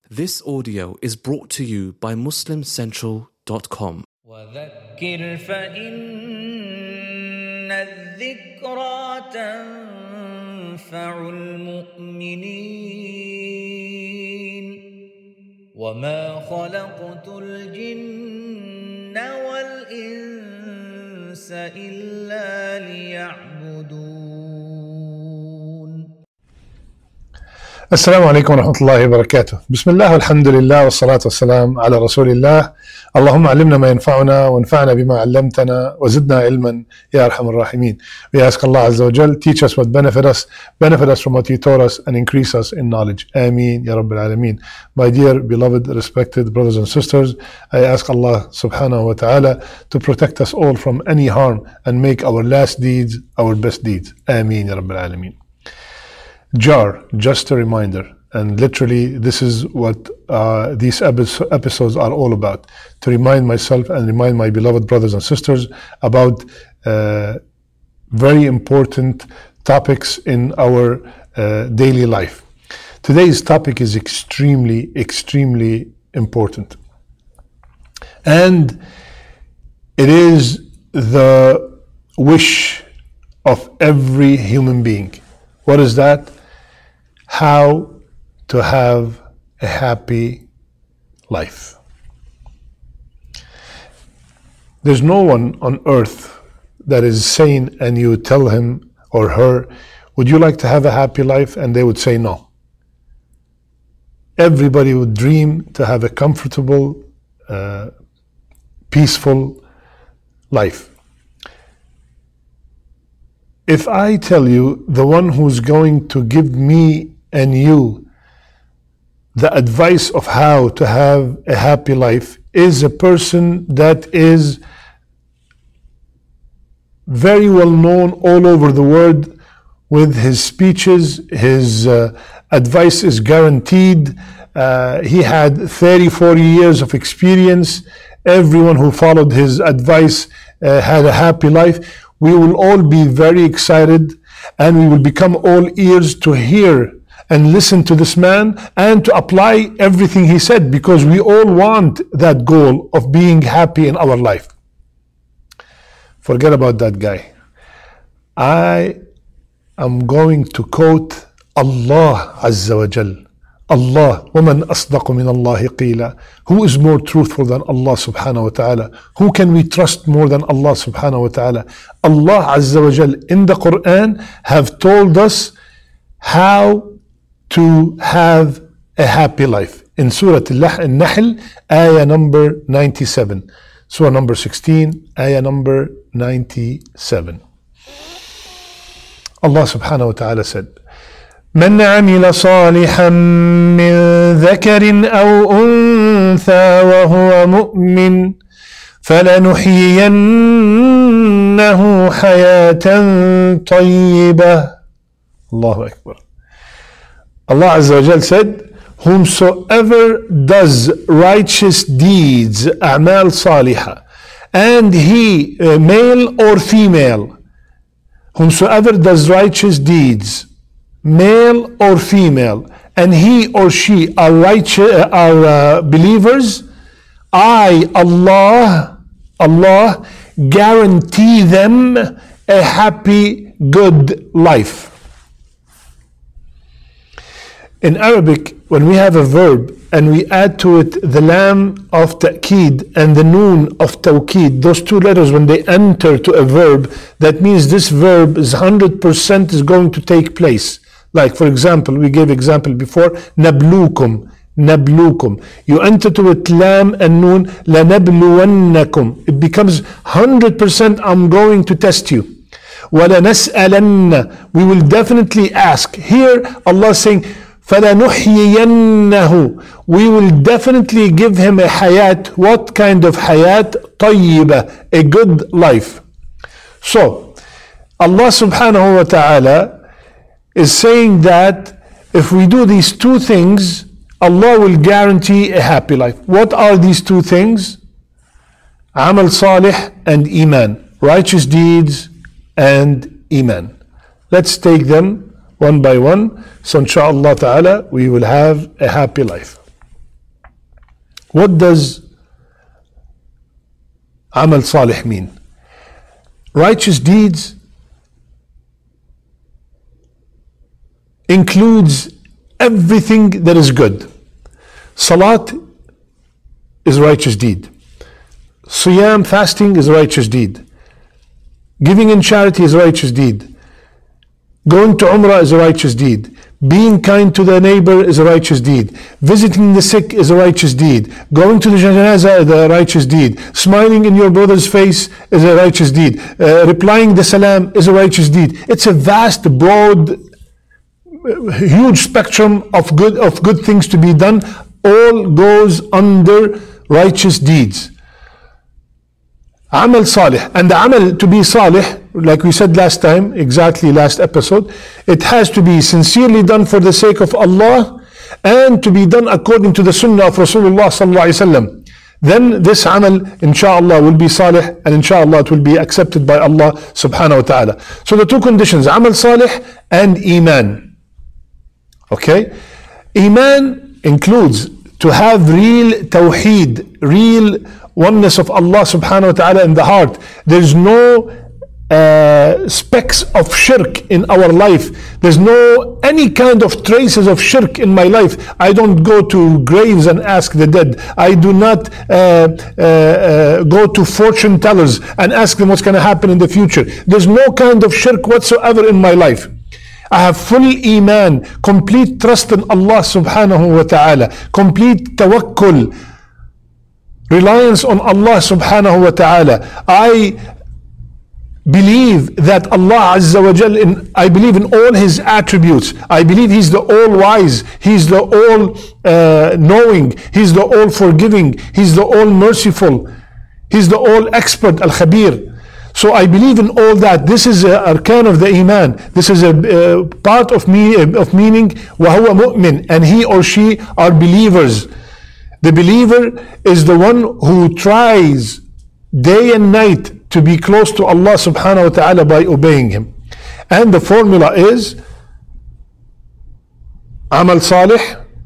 This audio is brought to you by MuslimCentral.com. وذكر فإن الذكرى تنفع المؤمنين وما خلقت الجن والإنس إلا ليعبدون. السلام عليكم ورحمة الله وبركاته. بسم الله والحمد لله والصلاة والسلام على رسول الله. اللهم علمنا ما ينفعنا وانفعنا بما علمتنا وزدنا علما يا أرحم الراحمين. We ask Allah Azza wa Jal, teach us what benefit us from what He taught us, and increase us in knowledge. Ameen Ya Rabbil Alameen. My dear, beloved, respected brothers and sisters, I ask Allah subhanahu wa ta'ala to protect us all from any harm and make our last deeds our best deeds. Ameen Ya Rabbil Alameen. Jar, just a reminder, and literally this is what these episodes are all about, to remind myself and remind my beloved brothers and sisters about very important topics in our daily life. Today's topic is extremely important, and it is the wish of every human being. What is that? How to have a happy life. There's no one on earth that is sane and you tell him or her, would you like to have a happy life? And they would say no. Everybody would dream to have a comfortable, peaceful life. If I tell you the one who's going to give me and you the advice of how to have a happy life is a person that is very well known all over the world with his speeches, his advice is guaranteed. He had 40 years of experience. Everyone who followed his advice had a happy life. We will all be very excited and we will become all ears to hear and listen to this man and to apply everything he said, because we all want that goal of being happy in our life. Forget about that guy. I am going to quote Allah Azza wa Jal. Allah, وَمَنْ أَصْدَقُ مِنَ اللَّهِ قِيلًا. Who is more truthful than Allah subhanahu wa ta'ala? Who can we trust more than Allah subhanahu wa ta'ala? Allah Azza wa Jal in the Quran have told us how to have a happy life. In Surah Al-Nahl, ayah number 97. Surah number 16, ayah number 97. Allah subhanahu wa ta'ala said, من عمل صالحا من ذكر أو أنثى وهو مؤمن فلنحيينه حياة طيبة. الله أكبر. Allah Azza wa Jal said, whomsoever does righteous deeds, أعمال صالحة, and he, male or female, whomsoever does righteous deeds, male or female, and he or she are righteous, are believers, I, Allah, guarantee them a happy, good life. In Arabic, when we have a verb and we add to it the lam of ta'keed and the noon of tawkeed, those two letters, when they enter to a verb, that means this verb is 100% is going to take place. Like, for example, we gave example before, nablukum. You enter to it lam and noon, lanabluwannakum. It becomes 100% I'm going to test you. وَلَنَسْأَلَنَّ. We will definitely ask. Here, Allah is saying, فَلَنُحْيِيَنَّهُ. We will definitely give him a hayat. What kind of hayat? طَيِّبَةً. A good life. So, Allah subhanahu wa ta'ala is saying that if we do these two things, Allah will guarantee a happy life. What are these two things? Amal salih and iman. Righteous deeds and iman. Let's take them one by one. So inshallah ta'ala, we will have a happy life. What does Amal Salih mean? Righteous deeds includes everything that is good. Salat is a righteous deed. Siyam, fasting, is a righteous deed. Giving in charity is a righteous deed. Going to Umrah is a righteous deed. Being kind to the neighbor is a righteous deed. Visiting the sick is a righteous deed. Going to the janazah is a righteous deed. Smiling in your brother's face is a righteous deed. Replying the salam is a righteous deed. It's a vast, broad, huge spectrum of good things to be done. All goes under righteous deeds. Amal Salih. And the Amal to be Salih, like we said last time, exactly last episode, it has to be sincerely done for the sake of Allah and to be done according to the Sunnah of Rasulullah sallallahu alaihi wasallam. Then this Amal, inshallah, will be Salih, and inshallah it will be accepted by Allah subhanahu wa ta'ala. So the two conditions, Amal Salih and Iman. Okay? Iman includes to have real Tawheed, real oneness of Allah subhanahu wa ta'ala in the heart. There's no specks of shirk in our life. There's no any kind of traces of shirk in my life. I don't go to graves and ask the dead. I do not go to fortune tellers and ask them what's going to happen in the future. There's no kind of shirk whatsoever in my life. I have full Iman, complete trust in Allah subhanahu wa ta'ala, complete tawakkul, reliance on Allah subhanahu wa ta'ala. I believe that Allah Azza wa Jal, I believe in all His attributes. I believe He's the all-wise, He's the all-knowing, He's the all-forgiving, He's the all-merciful, He's the all-expert, Al-Khabir. So I believe in all that. This is a arkan of the Iman. This is a part of meaning, وَهُوَ مُؤْمِن, and he or she are believers. The believer is the one who tries day and night to be close to Allah subhanahu wa ta'ala by obeying Him. And the formula is Amal Salih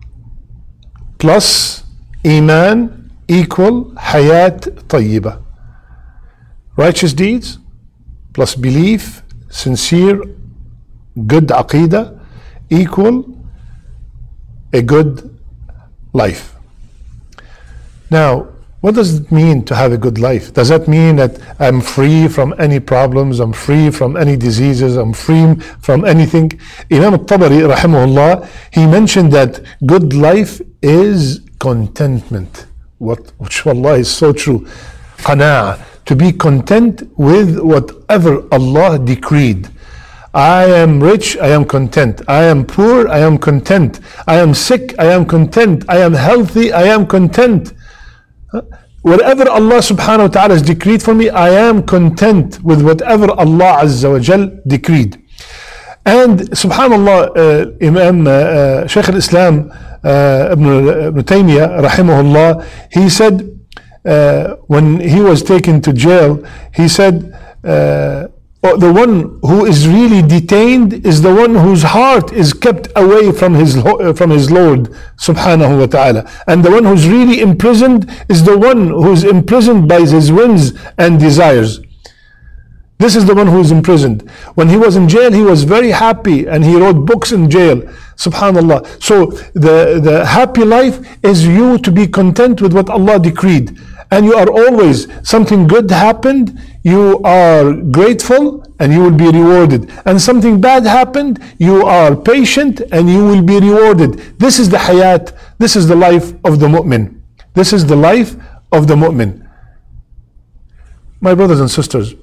plus Iman equal Hayat Tayyibah. Righteous deeds plus belief, sincere, good aqeedah equal a good life. Now, what does it mean to have a good life? Does that mean that I'm free from any problems, I'm free from any diseases, I'm free from anything? Imam al-Tabari, rahimahullah, he mentioned that good life is contentment, which wallah is so true. Qana'ah, to be content with whatever Allah decreed. I am rich, I am content. I am poor, I am content. I am sick, I am content. I am healthy, I am content. Whatever Allah subhanahu wa ta'ala has decreed for me, I am content with whatever Allah Azza wa Jal decreed. And subhanallah, Imam Shaykh al-Islam Ibn Taymiyyah rahimahullah, he said, when he was taken to jail, he said, the one who is really detained is the one whose heart is kept away from his Lord subhanahu wa ta'ala. And the one who's really imprisoned is the one who's imprisoned by his whims and desires. This is the one who is imprisoned. When he was in jail, he was very happy and he wrote books in jail. Subhanallah. So the happy life is you to be content with what Allah decreed. And you are always, something good happened, you are grateful and you will be rewarded. And something bad happened, you are patient and you will be rewarded. This is the hayat, this is the life of the mu'min. This is the life of the mu'min. My brothers and sisters,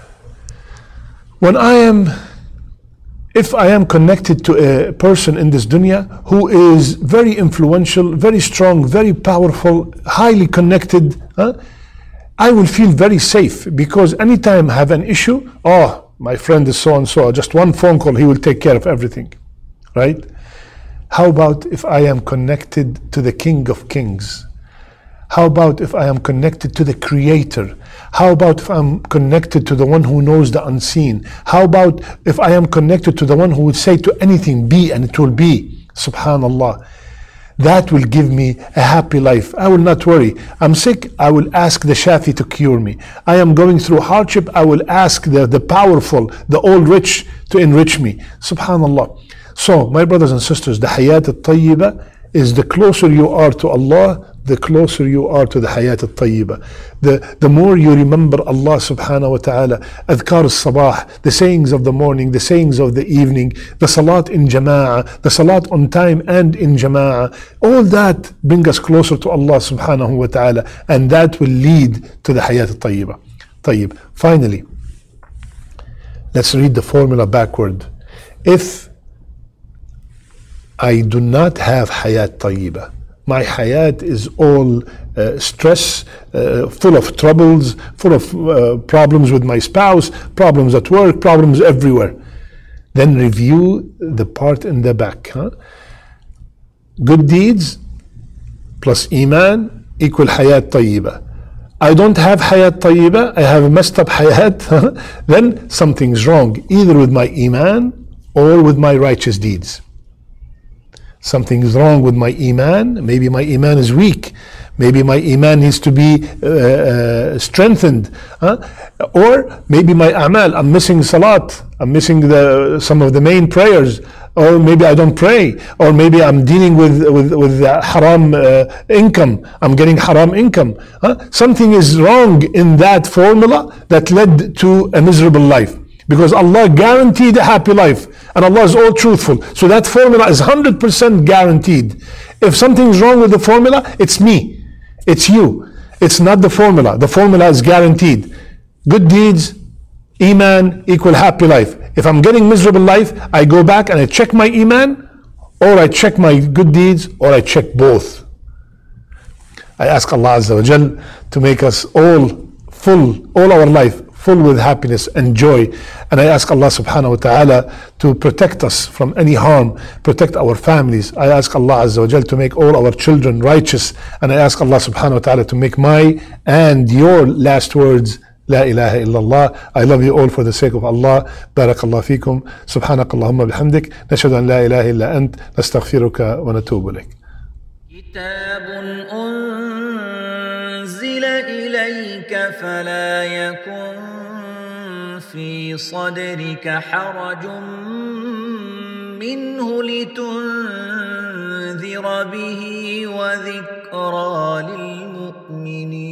if I am connected to a person in this dunya who is very influential, very strong, very powerful, highly connected, I will feel very safe, because anytime I have an issue, my friend is so and so, just one phone call, he will take care of everything, right? How about if I am connected to the King of Kings? How about if I am connected to the Creator? How about if I'm connected to the one who knows the unseen? How about if I am connected to the one who would say to anything, be, and it will be? Subhanallah. That will give me a happy life. I will not worry. I'm sick, I will ask the Shafi to cure me. I am going through hardship, I will ask the powerful, the all rich to enrich me. Subhanallah. So, my brothers and sisters, the Hayat al-Tayyibah is the closer you are to Allah, the closer you are to the Hayat al-Tayyibah. The more you remember Allah subhanahu wa ta'ala, adhkar al-sabah, the sayings of the morning, the sayings of the evening, the salat in jama'ah, the salat on time and in jama'ah, all that bring us closer to Allah subhanahu wa ta'ala, and that will lead to the Hayat al-Tayyibah. Tayyib. Finally, let's read the formula backward. If I do not have Hayat Tayyibah, my Hayat is all stress, full of troubles, full of problems with my spouse, problems at work, problems everywhere. Then review the part in the back. Good deeds plus Iman equal Hayat Tayyibah. I don't have Hayat Tayyibah, I have a messed up Hayat, then something's wrong, either with my Iman or with my righteous deeds. Something is wrong with my Iman. Maybe my Iman is weak. Maybe my Iman needs to be strengthened. Or maybe my A'mal, I'm missing Salat. I'm missing some of the main prayers. Or maybe I don't pray. Or maybe I'm dealing with haram income. I'm getting haram income. Something is wrong in that formula that led to a miserable life. Because Allah guaranteed a happy life, and Allah is all truthful. So that formula is 100% guaranteed. If something's wrong with the formula, it's me, it's you. It's not the formula. The formula is guaranteed. Good deeds, Iman equal happy life. If I'm getting miserable life, I go back and I check my Iman, or I check my good deeds, or I check both. I ask Allah Azza wa Jal to make us all full, all our life full with happiness and joy. And I ask Allah subhanahu wa ta'ala to protect us from any harm, protect our families. I ask Allah Azza wa Jal to make all our children righteous. And I ask Allah subhanahu wa ta'ala to make my and your last words La ilaha illallah. I love you all for the sake of Allah. Barakallah fikum. Subhanak Allahumma bihamdik. Nashhadu an la ilaha illa ant. Nastaghfiruka wa natubu ilayk. كتاب أنزل إليك فلا يكن في صدرك حرج منه لتنذر به وذكرى للمؤمنين